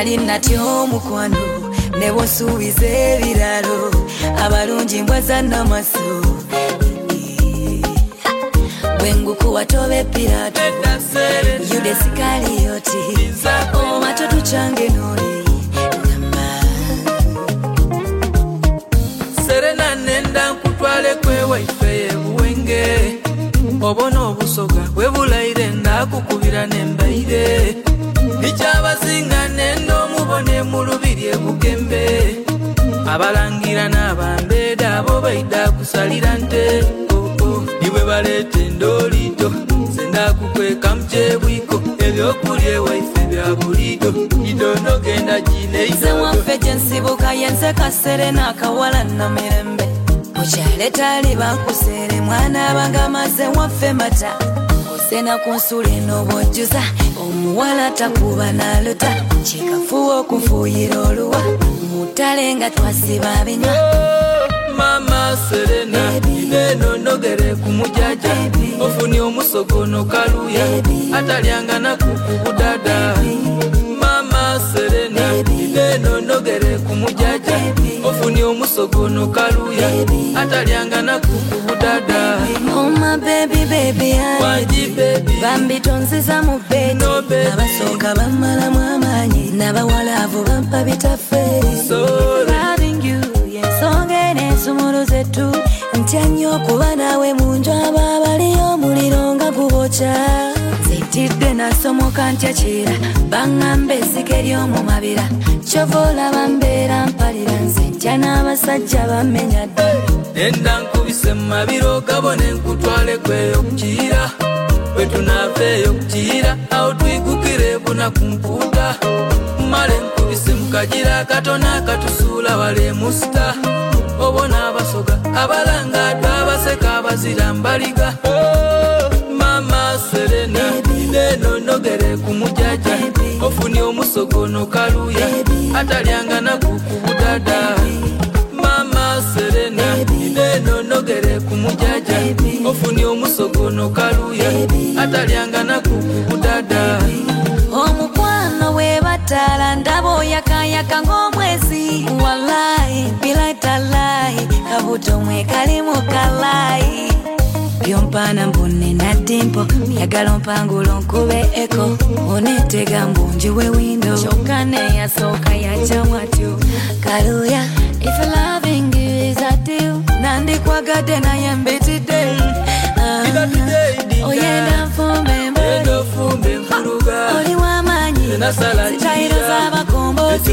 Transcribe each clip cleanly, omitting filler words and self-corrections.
nali natyo omukwano ne bw'osuubiza ebiralo abalungi mbwaza n'amaso bwe ngukuwa tobe Pirato Yuda Isikariyoti oba totucyange n'oli Serena nenda nkutwale kwe waife yebuwenge obona obusoga bwe bulaire ndakukubira nembaire nikyabazinga nenda omubone mu lubiri ebugembe abalangira n'abambeeda abo baida kusalira nte nibwe baleeta endoliito sendakukweka mu kyebwiko ebyokulya ewaife bya buliido idono genda nze waffe gye nsibuka yenseka Serena akawala namirembe mukyale tali bakuseere mwana abanga maze waffe mata osena ku nsula eno bw'ojjuza omuwala takuba n'aluta kikafuwa okufuuyira oluwa mutale nga twasiba binywa Mama Serena ino nogere kumujaja ofuni omusogono kaluya atalyanga nakukubudada Mama Serena ino nogere kumujaja ofuni omusogono kaluya atalyanga nakukubudada Oh my baby bambi tonziza mu bedi abasooka bamalamu amaanyi n'abawalavu bampa bitaffe loving you yensonga n'ensumuluze tu ntya nnyo okuba naawe mu nju aba baliyo omuliro nga gubokya zitidde nasomoka ntya kira baŋŋamba ezzike ly'omu mabira kyova olaba mbeera mpalira nze ntya n'abasajja bammenya dda nenda nkubise mu mabiro gabone nkutwale kweyo kukiira bwe tunaaveeyo kukiira awo twigukire buna ku mpuuta male nkubise mu kagira akatono akatusuula wale musita obona abasoga abalangaadwa abaseka abazira mbaliga Mama Serena ino nogere kumujaja ofuni omusogono kaluya atalyanga nakukubudada Mama Serena ino nogere kumujaja ofuni omusogono kaluya atalyanga nakukubudada omukwano we batala ndaba oyakayaka ng'omwezi wallahi bilaitalahi kabuto mwe kalimu kalayi byompaana mbone na dimpo myagala mpangulo nkube eko onetega mbunjiwe windo kyokka neyasooka yacamwatyo kaluya if loving you is a deal nandikwagadde naye mbitidde oyenda nfumbe mbuli oli w'amaanyi zitayiro z'abakomboti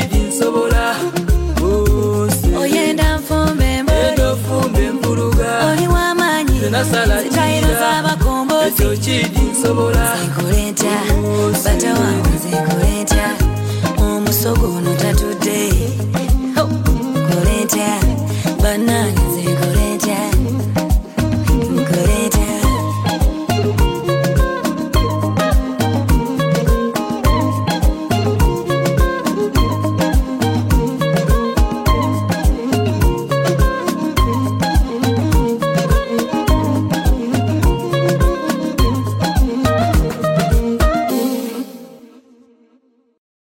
oyenda nfumbe mbuli oli w'amaanyi zitayiro z'abakomboti nzekole ntya bata wange nzekole ntya omusogo ono